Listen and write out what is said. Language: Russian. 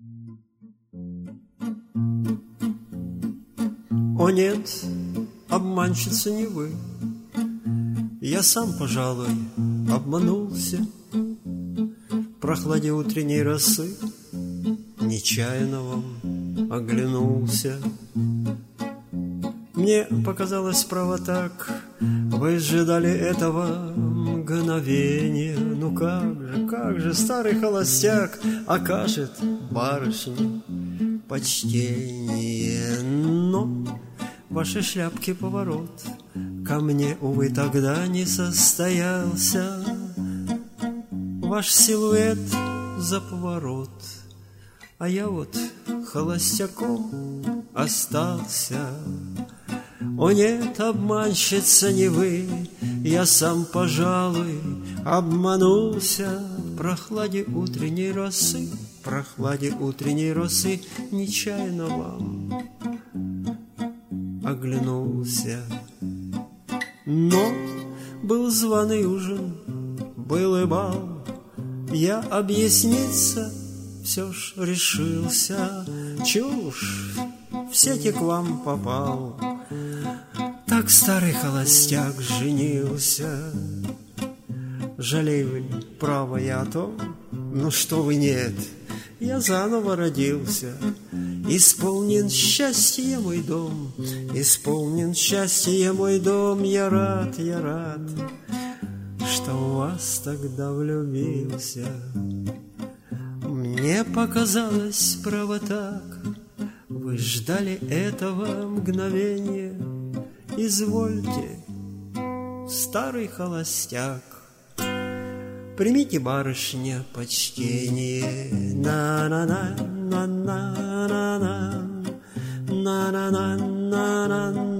О нет, обманщица не вы, я сам, пожалуй, обманулся. В прохладе утренней росы нечаянно вам оглянулся. Мне показалось, право так, вы ждали этого мгновения. Ну как же старый холостяк окажет барышне почтение? Но вашей шляпки поворот ко мне, увы, тогда не состоялся. Ваш силуэт за поворот, а я вот холостяком остался. О нет, обманщица не вы, я сам, пожалуй, обманулся. В прохладе утренней росы, в прохладе утренней росы нечаянно вам оглянулся. Но был званый ужин, был и бал, я объясниться все ж решился. Чушь, в сети к вам попал, так старый холостяк женился. Жалею ли, право, я о том? Ну что вы, нет, я заново родился. Исполнен счастье мой дом, исполнен счастье мой дом. Я рад, что в вас тогда влюбился. Мне показалось, право так, вы ждали этого мгновения. Извольте, старый холостяк, примите, барышня, почтение. На-на-на, на-на-на-на, на-на-на-на-на.